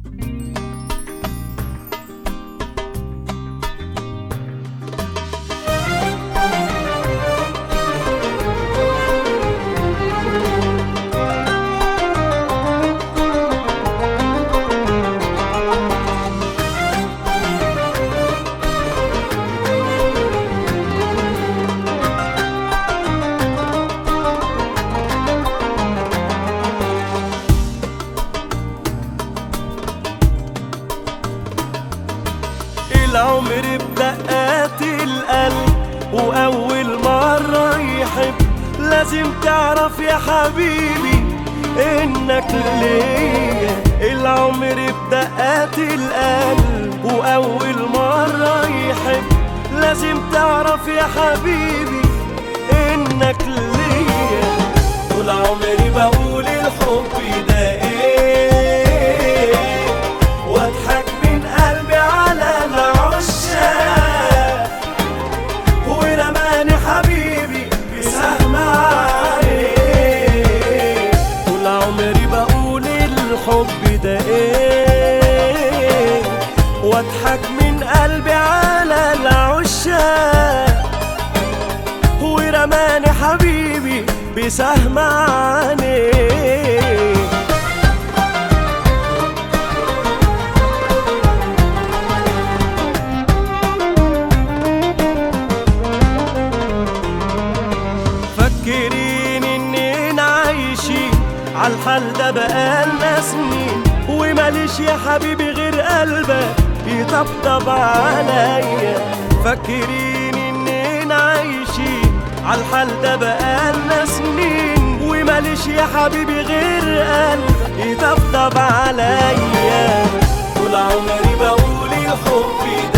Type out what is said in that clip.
العمر بدقات القلب وأول مرة يحب، لازم تعرف يا حبيبي إنك ليا. العمر بدقات القلب وأول مرة يحب، لازم تعرف يا حبيبي إنك ليا. طول عمري بقول الحب ده إيه، واضحك من قلبي على العشاق، ورماني حبيبي بسهم عليه. طول عمري بقول الحب ده ايه، واضحك من قلبي على العشاق، ورماني حبيبي بسهم عليه. فاكرين اننا عايشين عالحال ده بقالنا سنين، وماليش يا حبيبي غير قلبك يطبطب عليا. فاكرين اننا عايشين عالحال ده بقالنا سنين، وماليش يا حبيبي غير قلبك يطبطب عليا. طول عمري بقول الحب